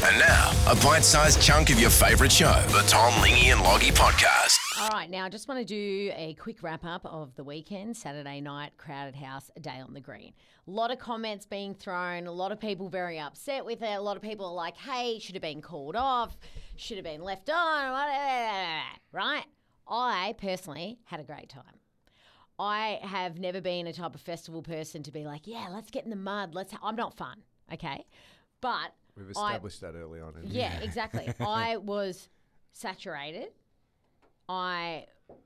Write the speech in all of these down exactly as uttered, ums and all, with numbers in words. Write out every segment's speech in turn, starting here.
And now, a bite-sized chunk of your favourite show, the Tom, Lingy and Loggy podcast. All right, now I just want to do a quick wrap-up of the weekend, Saturday night, Crowded House, a day on the green. A lot of comments being thrown, a lot of people very upset with it. A lot of people are like, hey, should have been called off, should have been left on, right? I personally had a great time. I have never been a type of festival person to be like, yeah, let's get in the mud. Let's. Ha-. I'm not fun, okay? But we've established I, that early on. Yeah, exactly. I was saturated. I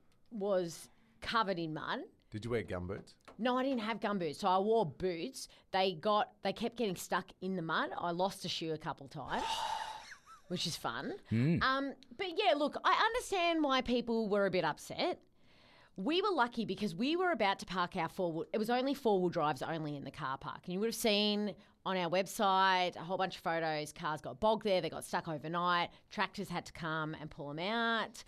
was covered in mud. Did you wear gumboots? No, I didn't have gumboots. So I wore boots. They got they kept getting stuck in the mud. I lost a shoe a couple times, which is fun. Mm. Um, but yeah, look, I understand why people were a bit upset. We were lucky because we were about to park our four-wheel. It was only four-wheel drives only in the car park. And you would have seen on our website a whole bunch of photos. Cars got bogged there. They got stuck overnight. Tractors had to come and pull them out.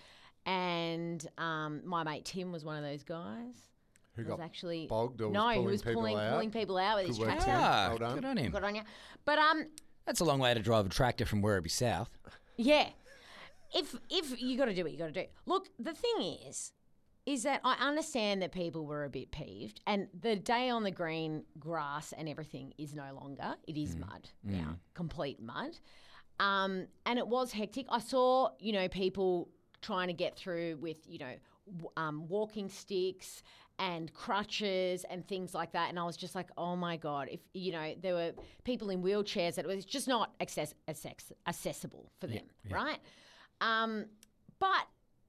And um, my mate Tim was one of those guys. Who was got actually bogged or no, was who pulling was people pulling, out? pulling people out with Good his work, tractor. Tim. Ah, well done. good on him. Good on you. But um, That's a long way to drive a tractor from Werribee South. yeah, if if you got to do what you got to do. Look, the thing is, is that I understand that people were a bit peeved, and the day on the green grass and everything is no longer. It is mm. mud mm. now, complete mud. Um, and it was hectic. I saw, you know, people trying to get through with, you know, w- um, walking sticks and crutches and things like that. And I was just like, oh my God, if, you know, there were people in wheelchairs that it was just not access- access- accessible for them, yeah, yeah. right? Um, but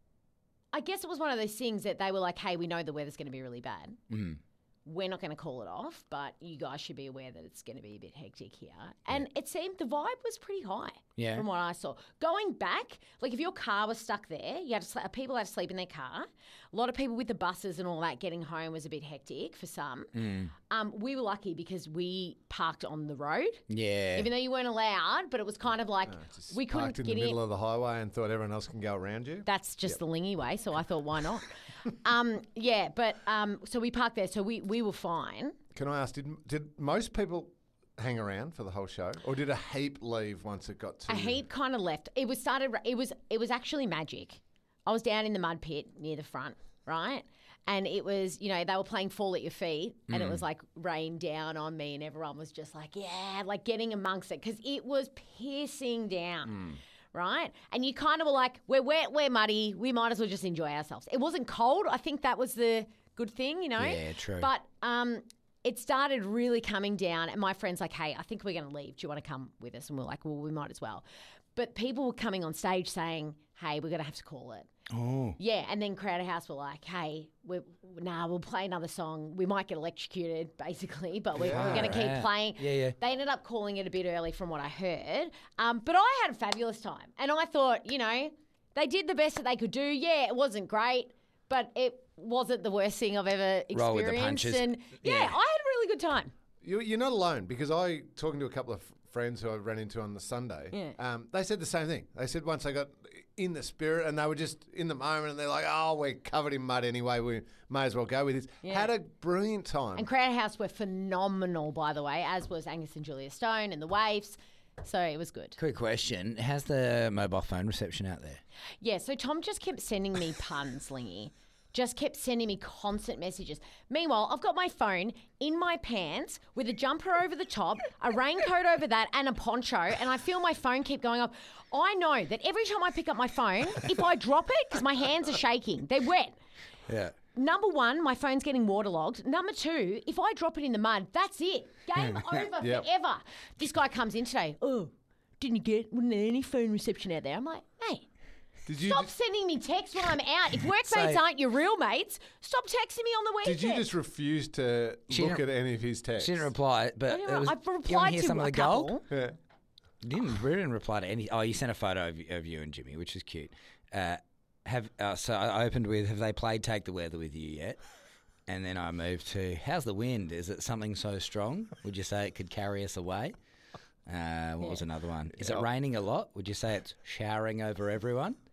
I guess it was one of those things that they were like, hey, we know the weather's going to be really bad. Mm. We're not going to call it off, but you guys should be aware that it's going to be a bit hectic here. And yeah. it seemed the vibe was pretty high yeah. from what I saw. Going back, like if your car was stuck there, you had to sl- people had to sleep in their car. A lot of people with the buses and all that getting home was a bit hectic for some. Mm. Um, we were lucky because we parked on the road. Yeah. Even though you weren't allowed, but it was kind of like no, we couldn't parked in get the middle in. of the highway and thought everyone else can go around you. That's just yep. the Lingy way, so I thought, why not? um, yeah, but um, so we parked there, so we, we were fine. Can I ask, did did most people hang around for the whole show, or did a heap leave once it got to a heap kind of left? It was started. It was it was actually magic. I was down in the mud pit near the front, right? And it was, you know, they were playing Fall at Your Feet, and mm. it was like rain down on me, and everyone was just like, yeah, like getting amongst it because it was pissing down. Mm. Right? And you kind of were like, we're wet, we're muddy, we might as well just enjoy ourselves. It wasn't cold. I think that was the good thing, you know? Yeah, true. But um, it started really coming down, and my friend's like, hey, I think we're going to leave. Do you want to come with us? And we're like, well, we might as well. But people were coming on stage saying, hey, we're going to have to call it. Oh. Yeah, and then Crowded House were like, hey, we're, nah, we'll play another song. We might get electrocuted, basically, but we're, yeah, we're going to keep right. playing. Yeah, yeah. They ended up calling it a bit early from what I heard. Um, but I had a fabulous time. And I thought, you know, they did the best that they could do. Yeah, it wasn't great, but it wasn't the worst thing I've ever experienced. Roll with the punches. And yeah, yeah, I had a really good time. You, you're not alone, because I, talking to a couple of friends who I ran into on the Sunday, yeah. um, they said the same thing. They said once they got in the spirit and they were just in the moment and they're like, oh, we're covered in mud anyway, we may as well go with this. Yeah. Had a brilliant time. And Crowded House were phenomenal, by the way, as was Angus and Julia Stone and the Waifs. So it was good. Quick question. How's the mobile phone reception out there? Yeah, so Tom just kept sending me puns, Lingy. Just kept sending me constant messages. Meanwhile, I've got my phone in my pants with a jumper over the top, a raincoat over that, and a poncho, and I feel my phone keep going off. I know that every time I pick up my phone, if I drop it, because my hands are shaking, they're wet. Yeah. Number one, my phone's getting waterlogged. Number two, if I drop it in the mud, that's it. Game over Yep. forever. This guy comes in today. Oh, didn't you get, wasn't there any phone reception out there? I'm like, hey. Did you Stop just, sending me texts when I'm out. If workmates So- aren't your real mates, stop texting me on the weekend. did you just refuse to She look at didn't- any of his texts? She didn't reply, but I didn't- it was, I've you want replied to hear to some of a the couple. gold? Yeah. You didn't, we didn't reply to any. Oh, you sent a photo of, of you and Jimmy, which is cute. Uh, have uh, so I opened with, have they played Take the Weather with you yet? And then I moved to, how's the wind? Is it something so strong? Would you say it could carry us away? Uh, what Yeah. was another one? Is Yeah. it raining a lot? Would you say it's showering over everyone?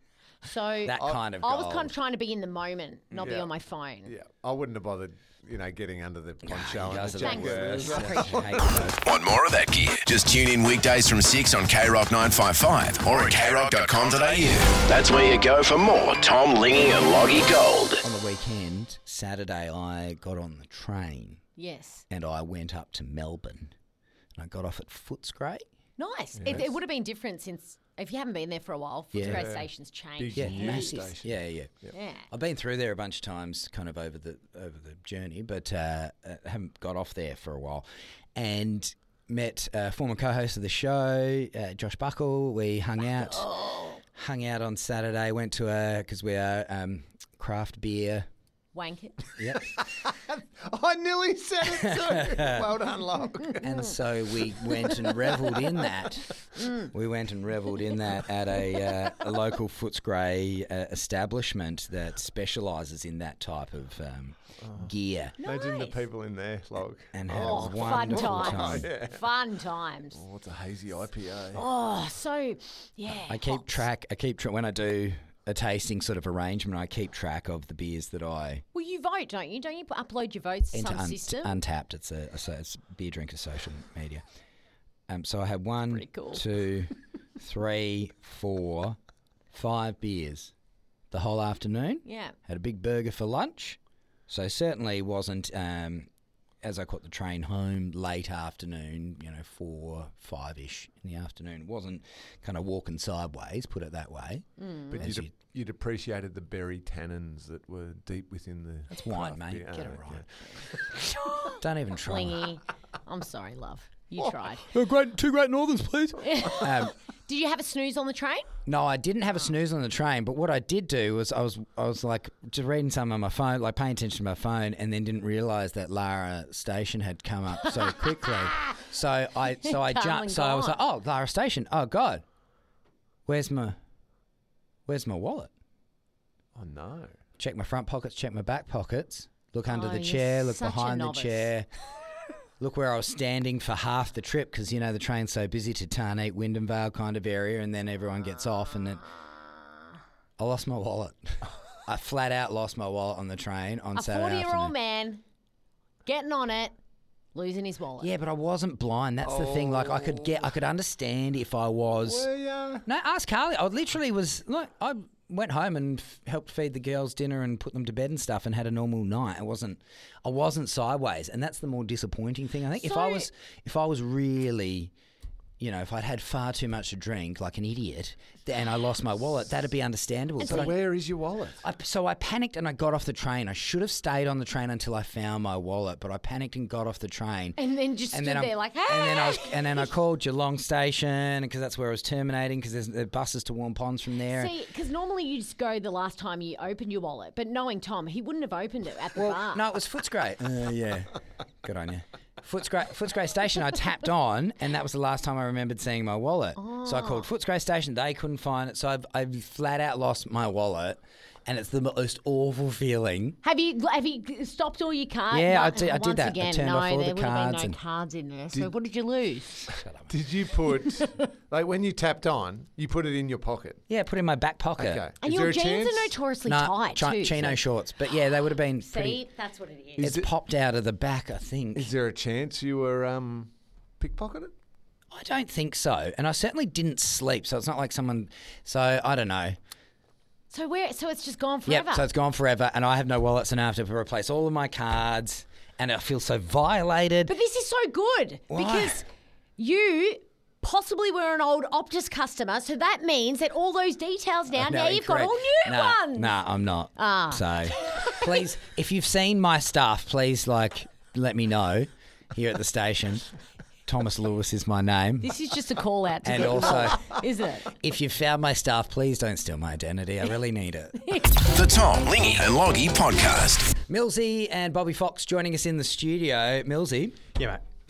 So That kind of I was gold. kind of trying to be in the moment, not be Yeah. on my phone. Yeah, I wouldn't have bothered, you know, getting under the poncho. You guys and are the the Thanks, jacket. worst. Liz. I appreciate I hate those. Want more of that gear? Just tune in weekdays from six on K Rock nine five five or at k rock dot com dot a u. That's where you go for more Tom Lingy and Loggy Gold. On the weekend, Saturday, I got on the train Yes. and I went up to Melbourne. And I got off at Footscray. Nice. It, it would have been different since, if you haven't been there for a while, Yeah. Footscray Station's changed. Yeah, New massive. station. Yeah, yeah. Yeah. I've been through there a bunch of times, kind of over the over the journey, but uh, uh, haven't got off there for a while. And met a former co-host of the show, uh, Josh Buckle. We hung out, hung out on Saturday. Went to a because we are um, craft beer. Wank it. Yep. I nearly said it too. Well done, Log. And so we went and revelled in that. We went and revelled in that at a, uh, a local Footscray uh, establishment that specialises in that type of um, gear. Imagine the Nice. people in there, Log. And had Oh, a fun wonderful times. time. Fun times. Oh, it's a hazy I P A. Oh, so, yeah. I keep hops. track. I keep tra- when I do a tasting sort of arrangement. I keep track of the beers that I Well, you vote, don't you? Don't you put- upload your votes to into some un- system? Untapped. It's a, a, so it's beer drinker social media. Um, so I had one, Pretty cool. two, three, four, five beers the whole afternoon. yeah. Had a big burger for lunch. So certainly wasn't, um, as I caught the train home late afternoon, you know, four, five-ish in the afternoon. It wasn't kind of walking sideways, put it that way. But As you'd, you- you'd appreciated the berry tannins that were deep within the. That's wine, mate. Get it right. Don't even try. Clingy. I'm sorry, love. You tried. Oh, great, two Great Northerns, please. um, Did you have a snooze on the train? No, I didn't have a snooze on the train, but what I did do was I was I was like just reading something on my phone, like paying attention to my phone, and then didn't realise that Lara Station had come up so quickly. so I so I Come jumped. and So I was gone. like, oh, Lara Station. Oh God, where's my where's my wallet? Oh no. Check my front pockets, check my back pockets, look under Oh, the you're chair, look such a behind the novice. chair. Look where I was standing for half the trip because, you know, the train's so busy to Tarneet, Wyndham Vale kind of area, and then everyone gets off and then I lost my wallet. I flat out lost my wallet on the train on A Saturday forty-year-old afternoon. man getting on it, losing his wallet. Yeah, but I wasn't blind. That's the thing. Like I could get, I could understand if I was. Well, yeah. No, ask Carly. I literally was. Look, I went home and f- helped feed the girls dinner and put them to bed and stuff, and had a normal night. I wasn't. I wasn't sideways, and that's the more disappointing thing. I think if I So- was, if I was really, you know, if I'd had far too much to drink, like an idiot, and I lost my wallet, that'd be understandable. So But I, where is your wallet? I, so I panicked and I got off the train. I should have stayed on the train until I found my wallet, but I panicked and got off the train. And then just And stood then I'm- there like, hey! and then I was, and then I called Geelong Station because that's where I was terminating because there's the buses to Warm Ponds from there. See, because normally you just go the last time you open your wallet, but knowing Tom, he wouldn't have opened it at the bar. No, it was Footscray. Uh, yeah, good on you. Footscray, Footscray Station. I tapped on, and that was the last time I remembered seeing my wallet. So I called Footscray Station. They couldn't find it, so I've, I've flat out lost my wallet, and it's the most awful feeling. Have you have you stopped all your cards? Yeah, I No, did- I did once that. I Again, turned no, off all the there would have cards been no and- cards in there. So what did you lose? Did you put, like when you tapped on, you put it in your pocket? Yeah, put it in my back pocket. Okay. And Is your there a jeans chance? are notoriously No, tight chi- too. chino so- shorts, but yeah, they would have been See, pretty. that's what it is. It's it- popped out of the back, I think. Is there a chance you were um, pickpocketed? I don't think so, and I certainly didn't sleep, so it's not like someone. So I don't know. So where? So it's just gone forever. Yep, so it's gone forever, and I have no wallet, so now I have to replace all of my cards, and I feel so violated. But this is so good Why? because you possibly were an old Optus customer, so that means that all those details now, No, now you've got incorrect. all new nah, ones. Nah, I'm not. Ah. So please, if you've seen my stuff, please like let me know here at the station. Thomas Lewis is my name. This is just a call out to And get you also- off, isn't it? If you've found my stuff, please don't steal my identity. I really need it. The Tom, Lingy and Loggy Podcast. Millsy and Bobby Fox joining us in the studio. Millsy. Yeah, mate.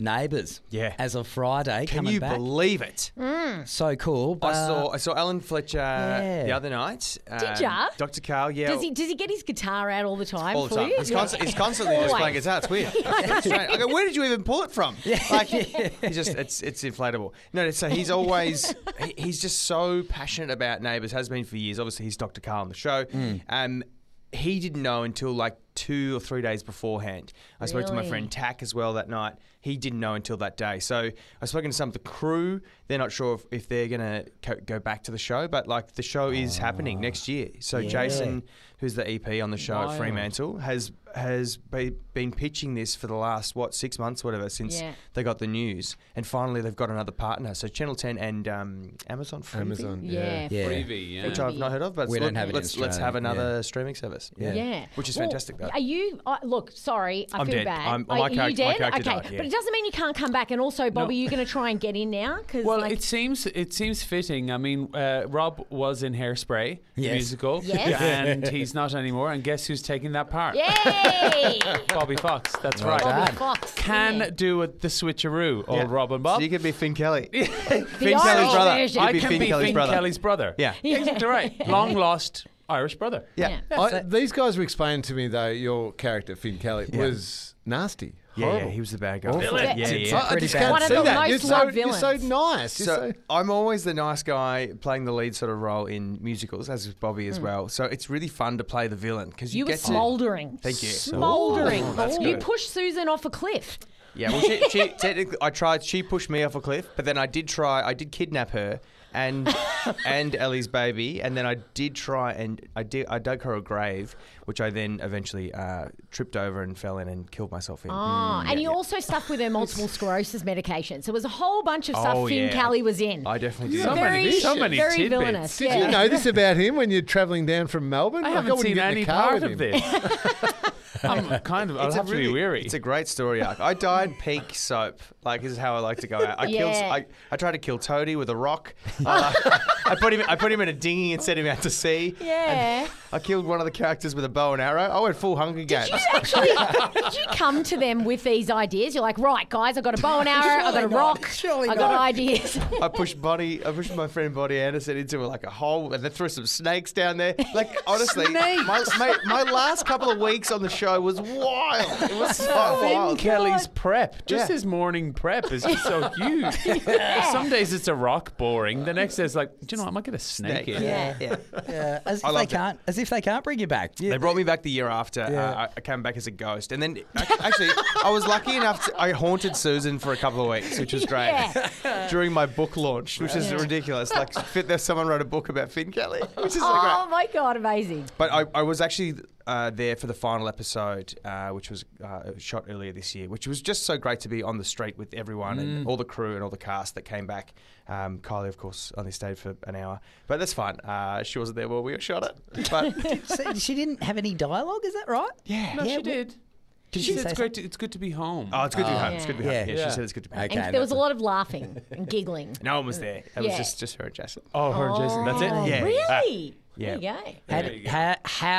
Neighbours. Yeah. As of Friday, Can coming you back. believe it? So cool. I But saw I saw Alan Fletcher Yeah. the other night. Did ya? Doctor Carl, yeah. Does he does he get his guitar out all the time all the for time. you? He's, const- he's constantly just Always. playing guitar. It's weird. It's strange. I go, where did you even pull it from? Like, he's just it's it's inflatable. No, so he's always he, he's just so passionate about Neighbours. Has been for years. Obviously, he's Doctor Carl on the show. Mm. Um, he didn't know until like two or three days beforehand. I spoke to my Really? friend Tack as well that night. He didn't know until that day. So I've spoken to some of the crew. They're not sure if, if they're going to co- go back to the show, but like the show is happening next year. So Yeah. Jason, who's the E P on the show at Wild. Fremantle, has has be, been pitching this for the last, what, six months, whatever, since Yeah. they got the news. And finally they've got another partner. So Channel ten and um, Amazon Freevee, Amazon. Yeah. Yeah. Freebie, yeah. which I've not heard of, but We look, don't have it in let's, let's have Australia, another streaming service. Yeah. Yeah. Which is Well, fantastic, though. Are you, uh, look, sorry, I I'm feel dead. bad. I'm- are my are you character- my dead? character okay. died, yeah. But it doesn't mean you can't come back. And also, Bobby, No. you're going to try and get in now? Cause Well, like, it seems it seems fitting. I mean, uh, Rob was in Hairspray, the Yes. musical, Yes. and he's not anymore. And guess who's taking that part? Yay! Bobby Fox. That's Well right. done. Bobby Fox. Can yeah. do it the switcheroo, old Yeah. Rob and Bob. So you could be Finn Kelly. The Finn Irish Kelly's brother. version. You'd I be can Finn be Kelly's Finn brother. Kelly's brother. Yeah. Exactly right. Long lost Irish brother. Yeah. Yeah. I, these guys were explaining to me though your character Finn Kelly Yeah. was nasty. Yeah, yeah, Horrible. he was the bad guy. Awful. Yeah, It's- yeah, it's yeah. I, I Pretty just bad. can't One of see the that. most You're so, loved you're so villains. nice. You're So so, I'm always the nice guy playing the lead sort of role in musicals, as is Bobby as well. So it's really fun to play the villain because you, You were get to. smouldering. Thank you. Smouldering. Ooh, that's You good. pushed Susan off a cliff. Yeah, well, she, she technically, I tried. She pushed me off a cliff, but then I did try. I did kidnap her and and Ellie's baby, and then I did try and I did. I dug her a grave, which I then eventually uh, tripped over and fell in and killed myself in. Oh, and you also stuck with her multiple sclerosis medication. So it was a whole bunch of stuff Oh, Finn yeah. Kelly was in. I definitely did. So very, many- so many very tidbits. villainous. Did yeah. you know this about him when you're travelling down from Melbourne? I Like, haven't wouldn't seen get in the any car part with of him. this. I'm kind of. I'll It's a have to be really- weary. It's a great story arc. I died peak soap. Like this is how I like to go out. I killed. Yeah. I, I tried to kill Toadie with a rock. Uh, I put him. I put him in a dinghy and set him out to sea. Yeah. I killed one of the characters with a bow and arrow. I went full Hunger Games. Did you actually? Did you come to them with these ideas? You're like, right, guys, I've got a bow and arrow, I've got a not. rock, Surely I've got not. ideas. I pushed Bonnie. I pushed my friend Bonnie Anderson into like a hole, and then threw some snakes down there. Like honestly, my, my my last couple of weeks on the show was wild. It was so Finn wild. Kelly's prep, just Yeah. his morning prep, is just so huge. Some days it's a rock boring. The next day it's like, do you know what? I might get a snake, Snake. in. Yeah. Yeah, yeah. As if I they loved it. can't, as if they can't bring you back. They brought me back the year after. Uh, I- I came back as a ghost, and then ac- actually, I was lucky enough. To, I haunted Susan for a couple of weeks, which was great. Yeah. During my book launch, which is Yeah. ridiculous. Like, fit there, someone wrote a book about Finn Kelly, which is so Oh great. my god, amazing! But I, I was actually uh, there for the final episode, uh, which was uh, shot earlier this year, which was just so great to be on the street with everyone and all the crew and all the cast that came back. Um, Kylie, of course, only stayed for an hour, but that's fine. Uh, she wasn't there while we shot it. But So she didn't have any dialogue, is that right? yeah. No, Yeah, she well- did. Did She she said say it's great. To, it's good to be home. Oh, it's good to be Oh. home. It's good to be home. Yeah. Yeah, Yeah. she said it's good to be home. Okay. And there was a that's lot of laughing and giggling. No one was there. It was Yeah. just, just her and Jason. oh, her and Jason. That's it. Oh, Yeah. really? Yeah. There you go. How, There you go. how,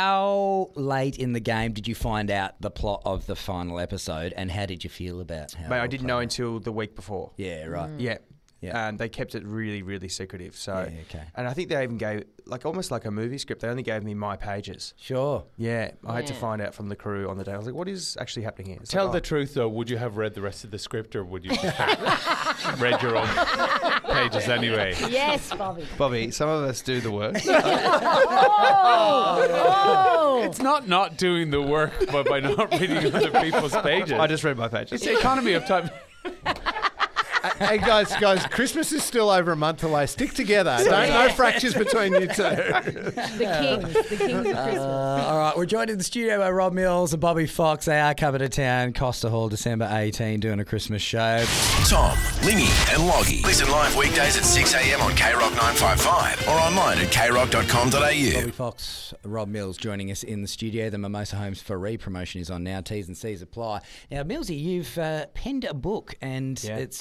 how late in the game did you find out the plot of the final episode, and how did you feel about how? Mate, it I all didn't played know out? until the week before. Yeah, right. Yeah. Yeah. Um, they kept it really, really secretive. So, Yeah, okay. and I think they even gave, like, almost like a movie script. They only gave me my pages. Sure. Yeah, I had to Yeah. find out from the crew on the day. I was like, "What is actually happening here?" It's Tell like, the oh, truth, though. Would you have read the rest of the script, or would you just have read your own pages anyway? Yes, Bobby. Bobby, some of us do the work. Oh, It's not not doing the work, but by not reading other people's pages. I just read my pages. It's the economy of time. Hey guys, guys, Christmas is still over a month away. Stick together. Don't no fractures between you two. the kings, the kings of Christmas. Uh, all right, we're joined in the studio by Rob Mills and Bobby Fox. They are coming to town, Costa Hall, December eighteenth, doing a Christmas show. Tom, Lingy and Loggy. Listen live weekdays at six a.m. on K Rock nine five five or online at k rock dot com dot a u. Bobby Fox, Rob Mills joining us in the studio. The Mimosa Homes for Re promotion is on now. T's and C's apply. Now, Millsy, you've uh, penned a book and Yeah. it's just dropped.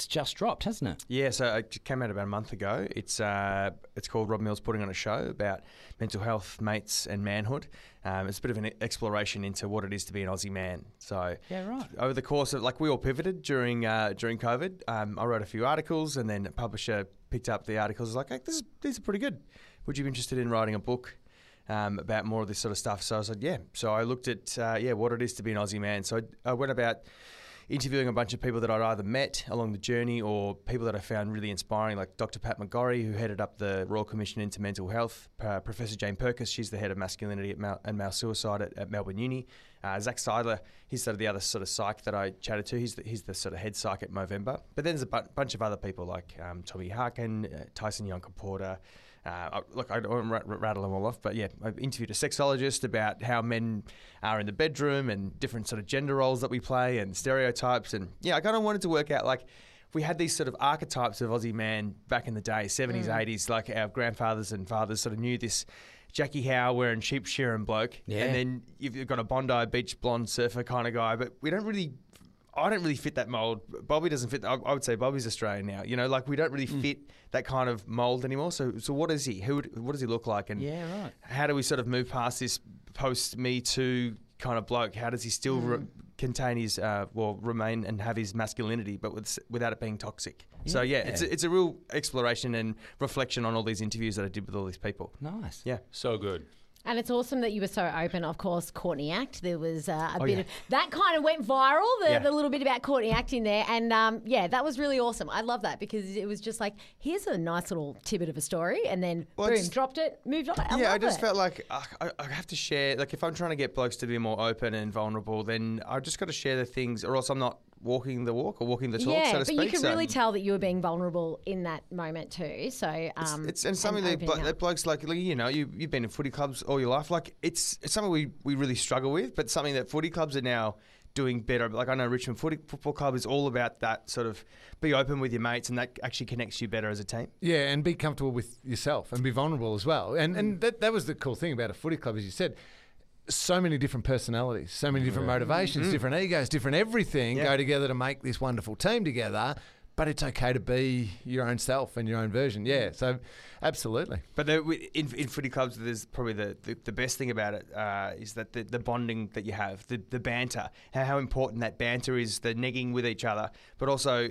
dropped, hasn't it? Yeah, so it came out about a month ago. It's uh, it's called Rob Mills Putting on a Show about mental health, mates, and manhood. Um, it's a bit of an exploration into what it is to be an Aussie man. So Yeah, right. over the course of, like, we all pivoted during uh, during COVID. Um, I wrote a few articles, and then a publisher picked up the articles. Was like, hey, this is, these are pretty good. Would you be interested in writing a book um, about more of this sort of stuff? So I said, yeah. So I looked at uh, yeah what it is to be an Aussie man. So I, I went about interviewing a bunch of people that I'd either met along the journey or people that I found really inspiring, like Doctor Pat McGorry, who headed up the Royal Commission into Mental Health, uh, Professor Jane Perkis, she's the head of masculinity at Mal- and male suicide at, at Melbourne Uni, uh, Zach Seidler, he's sort of the other sort of psych that I chatted to, he's the, he's the sort of head psych at Movember. But then there's a bu- bunch of other people like um, Tommy Harkin, uh, Tyson Yonka-Porter. Uh, look, I don't want to rattle them all off, but yeah, I've interviewed a sexologist about how men are in the bedroom and different sort of gender roles that we play and stereotypes. And yeah, I kind of wanted to work out, like, we had these sort of archetypes of Aussie man back in the day, seventies, mm. eighties, like our grandfathers and fathers sort of knew this Jackie Howe wearing sheep shearing bloke. Yeah. And then you've got a Bondi Beach blonde surfer kind of guy, but we don't really... I don't really fit that mould. Bobby doesn't fit. I, I would say Bobby's Australian now. You know, like, we don't really mm. fit that kind of mould anymore. So, so what is he? Who? What does he look like? And Yeah, right. how do we sort of move past this post Me Too kind of bloke? How does he still mm. re- contain his, uh, well, remain and have his masculinity, but with, without it being toxic? Yeah. So yeah, it's a, it's a real exploration and reflection on all these interviews that I did with all these people. Nice. Yeah, So good. And it's awesome that you were so open. Of course, Courtney Act. There was uh, a Oh, bit yeah. of that kind of went viral. The, Yeah. the little bit about Courtney Act in there, and um, yeah, that was really awesome. I love that because it was just like, here's a nice little tidbit of a story, and then Well, I boom, just- dropped it, moved on. I yeah, I love just it. felt like uh, I, I have to share. Like, if I'm trying to get blokes to be more open and vulnerable, then I just got to share the things, or else I'm not walking the walk or walking the talk, yeah, so to but speak. you could So really tell that you were being vulnerable in that moment too. So um, it's and something that, opening blo- up. that blokes like, like, you know, you you've been in footy clubs all your life. Like, it's it's something we, we really struggle with, but something that footy clubs are now doing better. Like, I know Richmond Footy Football Club is all about that sort of be open with your mates, and that actually connects you better as a team. Yeah, and be comfortable with yourself and be vulnerable as well. And and that, that was the cool thing about a footy club, as you said. So many different personalities, so many different motivations, different egos, different everything Yeah. go together to make this wonderful team together. But it's okay to be your own self and your own version. Yeah, so absolutely. But the, in, in footy clubs, there's probably the, the, the best thing about it uh, is that the, the bonding that you have, the, the banter, how, how important that banter is, the negging with each other. But also,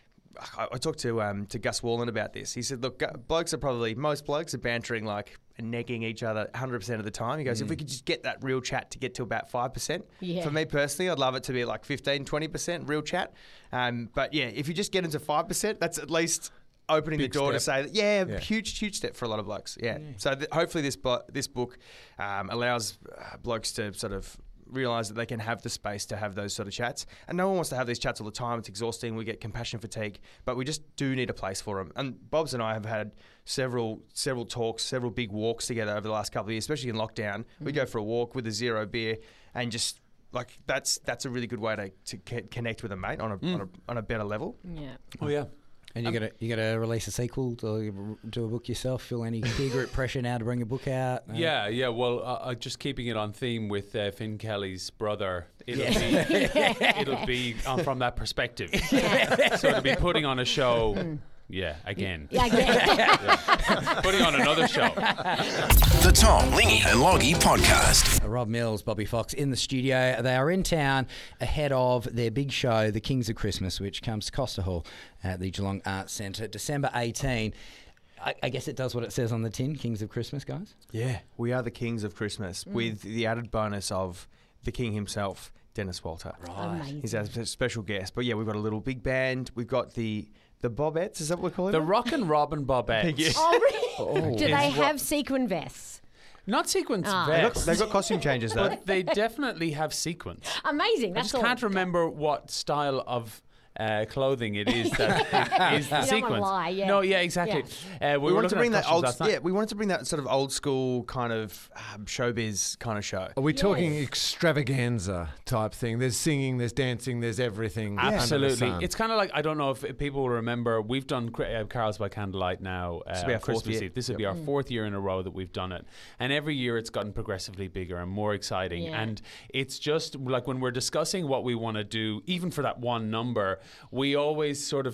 I, I talked to um, to Gus Wallen about this. He said, look, gu- blokes are probably, most blokes are bantering like and negging each other one hundred percent of the time. He goes, if we could just get that real chat to get to about five percent. Yeah. For me personally, I'd love it to be like fifteen, twenty percent real chat. Um, but yeah, if you just get into five percent, that's at least opening Big the door to step. say that, yeah, Yeah. huge, huge step for a lot of blokes. Yeah. So th- hopefully this bo- this book um, allows uh, blokes to sort of realise that they can have the space to have those sort of chats. And no one wants to have these chats all the time. It's exhausting. We get compassion fatigue, but we just do need a place for them. And Bobs and I have had several several talks, several big walks together over the last couple of years, especially in lockdown. We go for a walk with a zero beer and just like that's that's a really good way to, to c- connect with a mate on a, on a on a better level. yeah. Oh, yeah. And you got to you got to release a sequel, or do a book yourself. Feel any peer group pressure now to bring a book out? Uh, Yeah, yeah. Well, uh, uh, just keeping it on theme with uh, Finn Kelly's brother, it'll Yeah. be it'll be um, from that perspective. So it'll be putting on a show. Yeah, again. Yeah, yeah. Putting on another show. The Tom, Lingy and Loggy Podcast. Rob Mills, Bobby Fox in the studio. They are in town ahead of their big show, The Kings of Christmas, which comes to Costa Hall at the Geelong Arts Centre, December eighteenth. I, I guess it does what it says on the tin, Kings of Christmas, guys. Yeah, we are the kings of Christmas with the added bonus of the king himself, Dennis Walter. Amazing. He's our spe- special guest. But yeah, we've got a little big band. We've got the the Bobettes. Is that what we're calling The them? Rock and Robin Bobettes. Yeah. Oh, really? Do Is they what- have sequin vests? Not sequence Ah. They've got, vests, they've got costume changes though. but they definitely have sequence. Amazing. I That's just all. can't remember what style of uh, clothing it is that is the You don't wanna sequence. lie, yeah. No, yeah, exactly. Uh, we, we were wanted to looking bring at that old, costumes last night. yeah. We wanted to bring that sort of old school kind of um, showbiz kind of show. Are we talking Yes. extravaganza type thing? There's singing, there's dancing, there's everything. under the Absolutely. sun. It's kind of like, I don't know if people will remember, we've done Cri- uh, Carols by Candlelight now uh, will be our on fourth Christmas year. Eve. This will be our fourth year in a row that we've done it. And every year it's gotten progressively bigger and more exciting. Yeah. And it's just like when we're discussing what we want to do, even for that one number, we always sort of just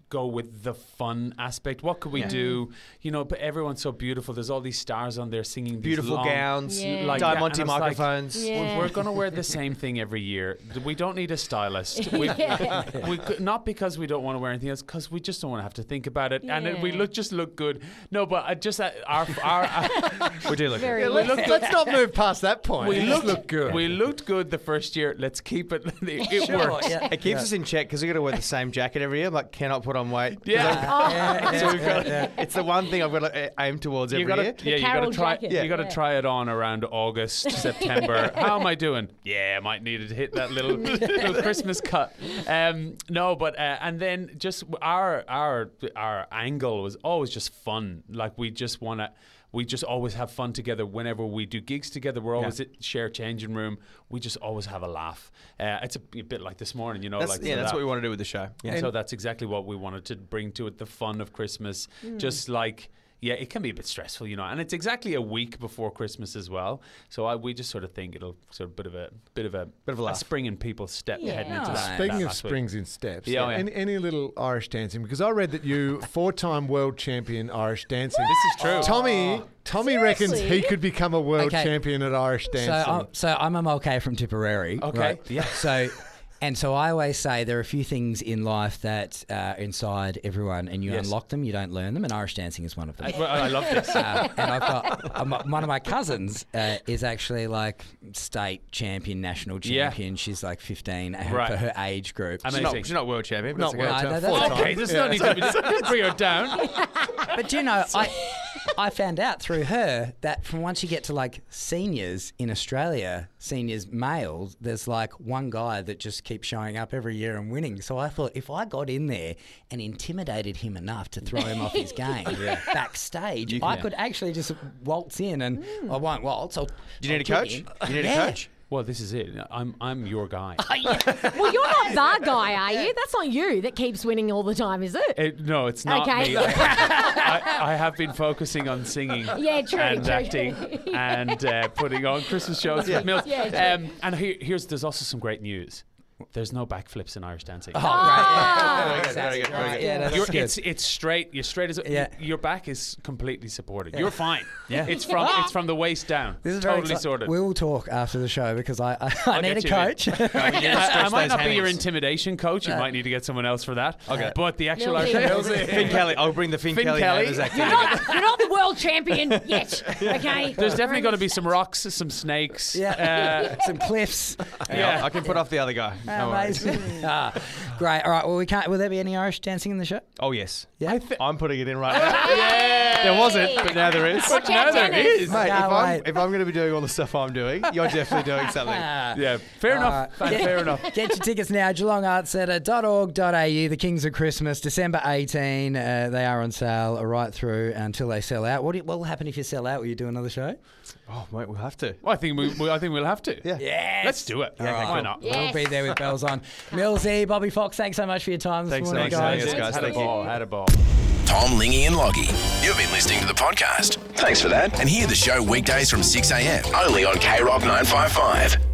go with the fun aspect. What could we do? You know, but everyone's so beautiful. There's all these stars on there singing these Beautiful long, gowns, Yeah. like that. Diamante And it's like, microphones. Yeah. we're, we're going to wear the same thing every year. We don't need a stylist. We, we could, not because we don't want to wear anything else, because we just don't want to have to think about it. And it, we Yeah. look just look good. No, but I just uh, our our. our We do look Very good. good. Let's, let's not move past that point. we We looked look good. We looked good the first year. Let's keep it. It Sure, works. yeah. It keeps us in check because we got to wear the same jacket every year. I'm like, cannot put on weight. 'Cause Yeah. I'm- Yeah, so yeah, we've got, yeah. It's the one thing I've got to aim towards every You gotta, year. yeah, you Carol gotta try. jacket. You gotta Yeah. try it on around August, September. How am I doing? Yeah, I might need to hit that little little Christmas cut. Um, no, but uh, and then just our our our angle was always just fun. Like we just want to. We just always have fun together whenever we do gigs together. We're always Yeah. at share changing room. We just always have a laugh. Uh, it's a, b- bit like this morning, you know. That's, like yeah, so that's that- what we want to do with the show. Yeah. so that's exactly what we wanted to bring to it, the fun of Christmas. Mm. Just like, yeah, it can be a bit stressful, you know, and it's exactly a week before Christmas as well. So I, we just sort of think it'll sort of bit of a bit of a Bit of a laugh. spring in people's step Yeah. heading into Oh. that. Speaking that of last week. springs in steps, Yeah, oh, yeah. Any, any little Irish dancing? Because I read that you four-time world champion Irish dancing. This is true. Tommy, Tommy reckons he Seriously? could become a world Okay. champion at Irish So dancing. I'm, so I'm a mulcahy from Tipperary. Okay, right? yeah. So, and so I always say there are a few things in life that are inside everyone, and you Yes. unlock them, you don't learn them, and Irish dancing is one of them. I, well, I love this. Uh, and I've got um, one of my cousins uh, is actually like state champion, national Yeah. champion. She's like fifteen uh, Right. for her age group. Amazing. She's not, she's not world champion. But Not that's okay. world No, no, champion. that's Four-time. Okay, there's no need to be, bring her down. But do you know, I I found out through her that from once you get to like seniors in Australia, seniors males, there's like one guy that just keeps showing up every year and winning. So I thought if I got in there and intimidated him enough to throw him off his game backstage, I could actually just waltz in and I won't waltz. I'll, Do you need a I'll coach? kick him. You need Yeah. a coach? Well, this is it. I'm I'm your guy. Well, you're not the guy, are you? That's not you that keeps winning all the time, is it? It, no, it's not Okay. me. I, I have been focusing on singing Yeah, true, and true. acting and uh, putting on Christmas shows with Mills. Yeah, true. um, and here, here's there's also some great news. There's no backflips in Irish dancing. Oh, Ah. Very good, very good, very Right, good. yeah, that's You're, good. it's it's straight. You're straight as Yeah. your back is completely supported. You're fine. Yeah. It's from it's from the waist down. This is very totally exci- sorted. We will talk after the show because I, I, I I'll need a get you in. coach. I, I stretch might those not be your hangings. intimidation coach. You might need to get someone else for that. Okay. But the actual Millsy. Irish Millsy. Finn Kelly. I'll bring the Finn, Finn Kelly, Kelly. name as acting. You're not, you're not the world champion yet, okay? There's definitely going to be some rocks, some snakes. Yeah, some cliffs. Yeah. I can put off the other guy. No worries. Amazing. Ah, great. All right. Well, we can't. Will there be any Irish dancing in the show? Oh, yes. Yeah. I thi- I'm putting it in right now. Yeah. There wasn't, but now there is. Watch now out, there Dennis. is. Mate, if Can't I'm, wait. if I'm going to be doing all the stuff I'm doing, you're definitely doing something. Ah. Yeah, fair enough. All right. Fair enough. Get your tickets now, geelong arts centre dot org dot a u. The Kings of Christmas, December eighteenth. Uh, they are on sale right through until they sell out. What, do you, what will happen if you sell out? Will you do another show? Oh, mate, we'll have to. Well, I think we, we, I think we'll have to. Yeah. Yes. Let's do it. All right. Why not? Yeah. We'll be there with bells on. Millsy, Bobby Fox, thanks so much for your time this Thanks so morning, much for guys. having us, guys. Had a Thank you. ball. Had a ball. Tom, Lingy and Loggy. You've been listening to the podcast. Thanks for that. And hear the show weekdays from six a.m. only on K Rock nine five five.